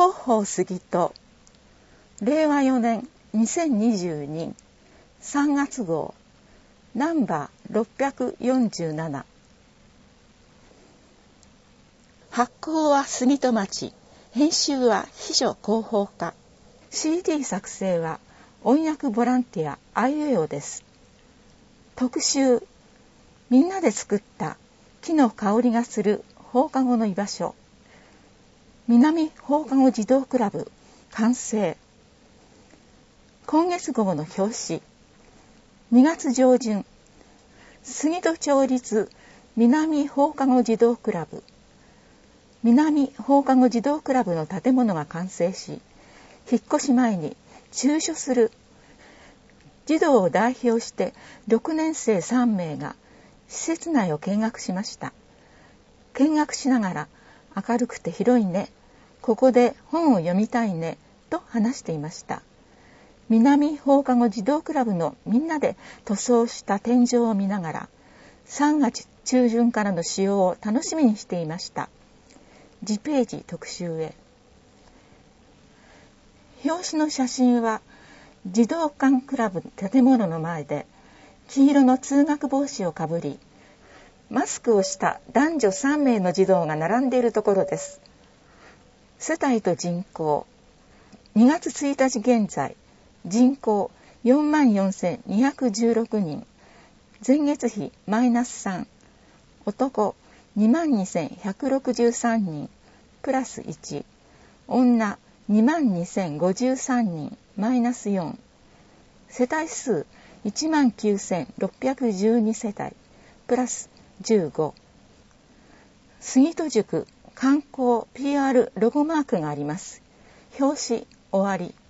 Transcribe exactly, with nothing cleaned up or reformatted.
広報杉戸れいわよねんにせんにじゅうにさんがつ号ナンバーろっぴゃくよんじゅうなな。発行は杉戸町、編集は秘書広報課、 シーディー 作成は音訳ボランティアあいうえおです。特集、みんなで作った木の香りがする放課後の居場所、南放課後児童クラブ完成。今月号の表紙、にがつ上旬、杉戸町立南放課後児童クラブ、南放課後児童クラブの建物が完成し、引っ越し前に駐所する児童を代表してろくねんせいさんめいが施設内を見学しました。見学しながら、明るくて広いね、ここで本を読みたいねと話していました。南放課後児童クラブのみんなで塗装した天井を見ながら、さんがつちゅうじゅんからの使用を楽しみにしていました。次ページ特集へ。表紙の写真は児童館クラブ建物の前で、黄色の通学帽子をかぶり、マスクをした男女さんめいの児童が並んでいるところです。世帯と人口、にがつついたち現在、人口 よんまんよんせんにひゃくじゅうろくにん、前月比マイナスさん、男 にまんにせんひゃくろくじゅうさんにん、プラスいち、女 にまんにせんごじゅうさんにん、マイナスよん、世帯数 いちまんきゅうせんろっぴゃくじゅうに 世帯、プラスじゅうご。杉戸塾観光 ピーアール ロゴマークがあります。表紙終わり。